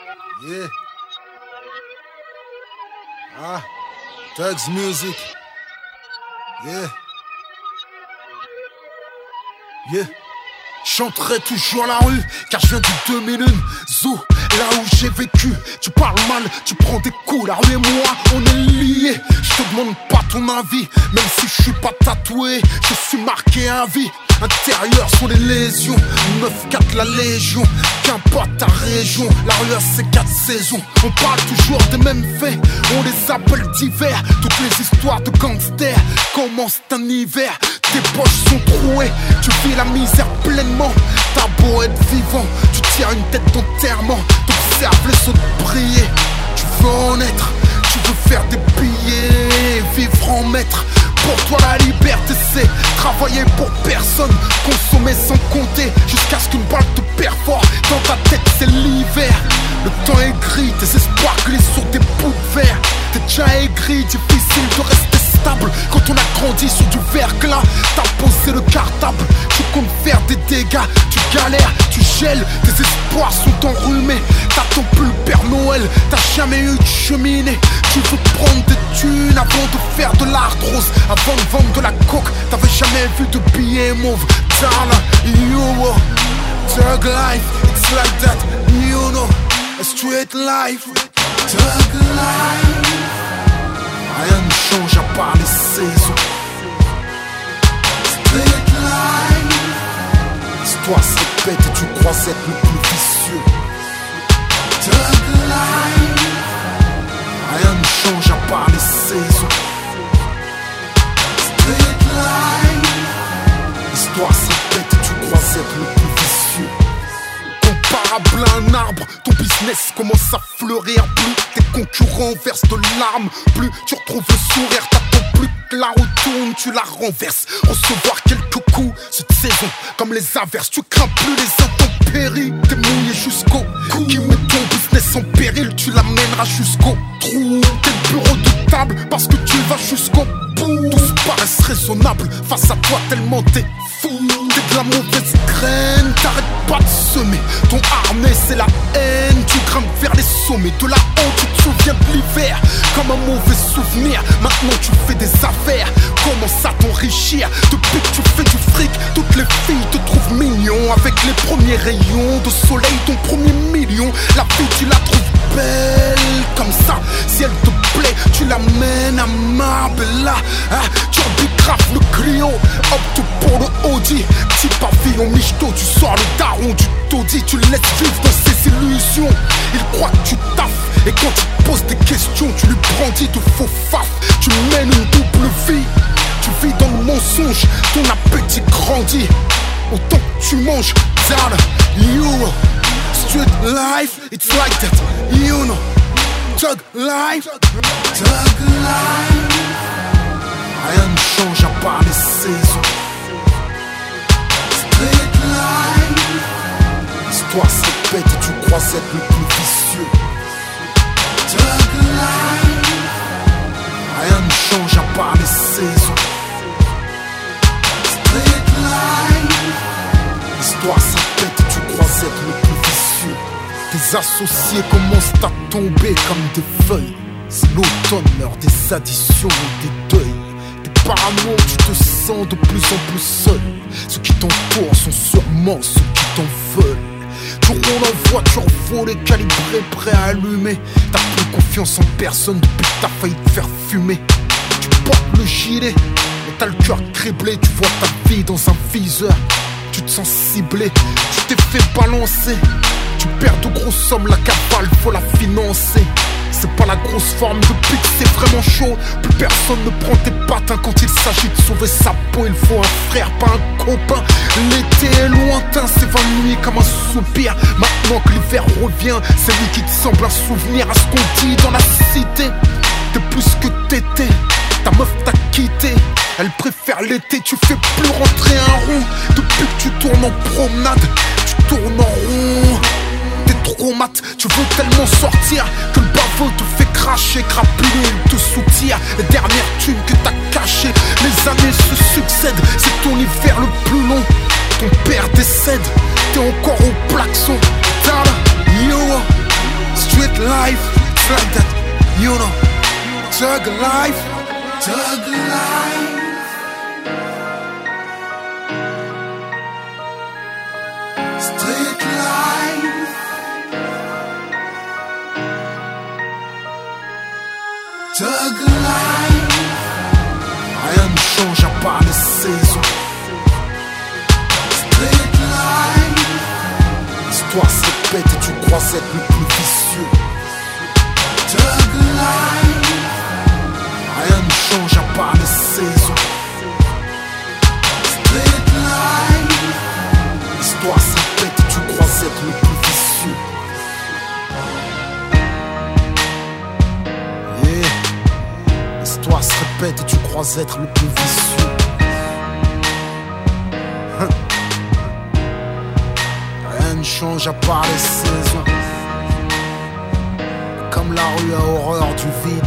Yeah. Ah, Thugs Music. Yeah. Yeah. Chanterai toujours la rue, car je viens du 2001. Zou, là où j'ai vécu. Tu parles mal, tu prends des coups. La rue et moi, on est liés. Je te demande pas ton avis, même si je suis pas tatoué. Je suis marqué à vie. Intérieur sont les lésions, 9-4 la légion. Qu'importe ta région, la rue a ses 4 saisons. On parle toujours des mêmes faits, on les appelle divers. Toutes les histoires de gangsters commencent un hiver. Tes poches sont trouées, tu vis la misère pleinement. T'as beau être vivant, tu tires une tête d'enterrement. T'observes les autres briller, tu veux en être. Tu veux faire des billets, vivre en maître. Pour toi la liberté c'est travailler pour personne, consommer sans compter, jusqu'à ce qu'une balle te perfore. Dans ta tête c'est l'hiver, le temps est gris, tes espoirs glissent sur des bouts de verre. T'es déjà aigri, difficile de rester stable. Quand on a grandi sur du verglas, t'as posé le cartable. Tu comptes faire des dégâts, tu galères, tu gèles. Tes espoirs sont enrhumés, t'attends plus le Père Noël. T'as jamais eu de cheminée. Tu veux prendre des thunes avant de faire de l'art rose. Avant de vendre de la coke, t'avais jamais vu de billets mauve. Darling, you know, thug life, it's like that, you know, a street life. Thug life, rien ne change à part les saisons. Street life, l'histoire se répète et tu crois être le plus vicieux. Thug life, rien ne change à part les saisons. Street life, l'histoire se répète et tu crois être le plus vicieux. Comparable à un arbre, ton business commence à fleurir. Plus tes concurrents versent de larmes, plus tu retrouves le sourire. T'attends plus que la roue tourne, tu la renverses. Recevoir quelques coups cette saison, comme les averses. Tu crains plus les intempéries, t'es mouillé jusqu'au cou. Qui met ton business en péril, tu l'amèneras jusqu'au trou. T'es le bureau de table parce que tu vas jusqu'au bout. Tous paraissent raisonnables face à toi tellement t'es fou. T'es de la mauvaise graine, t'arrêtes pas de semer. Ton armée c'est la haine, tu grimpes vers les sommets. De la honte, tu te souviens de l'hiver comme un mauvais souvenir. Maintenant tu fais des affaires, commence à t'enrichir. Depuis que tu fais du fric, toutes les filles te trouvent mignon. Avec les premiers rayons de soleil, ton premier million. La vie tu la trouves belle comme ça. Si elle te plaît, tu l'amènes à Marbella. Tu arbitraves le Clio, opte pour le Audi. Petit pavillon michto, tu sors le daron du taudis. Tu le laisses vivre dans ses illusions. Il croit que tu taffes, et quand il te pose des questions, tu lui brandis de faux faf. Tu mènes une double vie, tu vis dans le mensonge. Ton appétit grandit autant que tu manges. Down, you know, street life, it's like that, you know. Thug life, thug life. Rien ne change à part les saisons. Street life, l'histoire se répète et tu crois être le plus vicieux. Thug life, rien ne change à part les saisons. Street life, l'histoire se répète et tu crois être le plus vicieux. Tes associés commencent à tomber comme des feuilles. C'est l'automne, l'heure des additions et des deuils. Parano, tu te sens de plus en plus seul. Ceux qui t'entourent sont sûrement ceux qui t'en veulent. Tu roules en voiture volée, calibrée, prêt à allumer. T'as plus confiance en personne depuis que t'as failli te faire fumer. Tu portes le gilet, mais t'as le cœur criblé. Tu vois ta vie dans un viseur, tu te sens ciblé. Tu t'es fait balancer, tu perds de grosses sommes. La cavale, faut la financer. C'est pas la grosse forme depuis que c'est vraiment chaud. Plus personne ne prend tes patins quand il s'agit de sauver sa peau. Il faut un frère, pas un copain. L'été est lointain, s'évanouit comme un soupir. Maintenant que l'hiver revient, c'est lui qui te semble un souvenir. À ce qu'on dit dans la cité, t'es plus que t'étais. Ta meuf t'a quitté, elle préfère l'été. Tu fais plus rentrer un rond. Depuis que tu tournes en promenade, tu tournes en rond. T'es trop mat, tu veux tellement sortir que le baveux te fait cracher. Crapuler, il te soutire. Les dernières thunes que t'as cachées, les années se succèdent. C'est ton hiver le plus long. Ton père décède, t'es encore au klaxon. Yo, life, it's like that, you know. Thug life, thug life. Street life. Thug life. Rien ne change à part les saisons. Street life. L'histoire se répète et tu crois être le plus vicieux. Thug life. Rien ne change à part les saisons. Street life. L'histoire se répète et tu crois être le plus vicieux. Yeah. L'histoire se répète et tu crois être le plus vicieux. Rien ne change à part les saisons. Comme la rue a horreur du vide,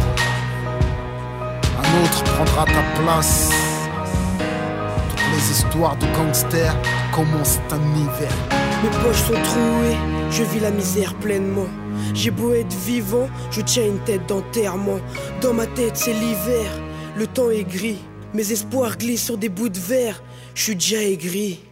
un autre prendra ta place. Toutes les histoires de gangsters commencent un hiver. Mes poches sont trouées, je vis la misère pleinement. J'ai beau être vivant, je tiens une tête d'enterrement. Dans ma tête c'est l'hiver, le temps est gris. Mes espoirs glissent sur des bouts de verre, je suis déjà aigri.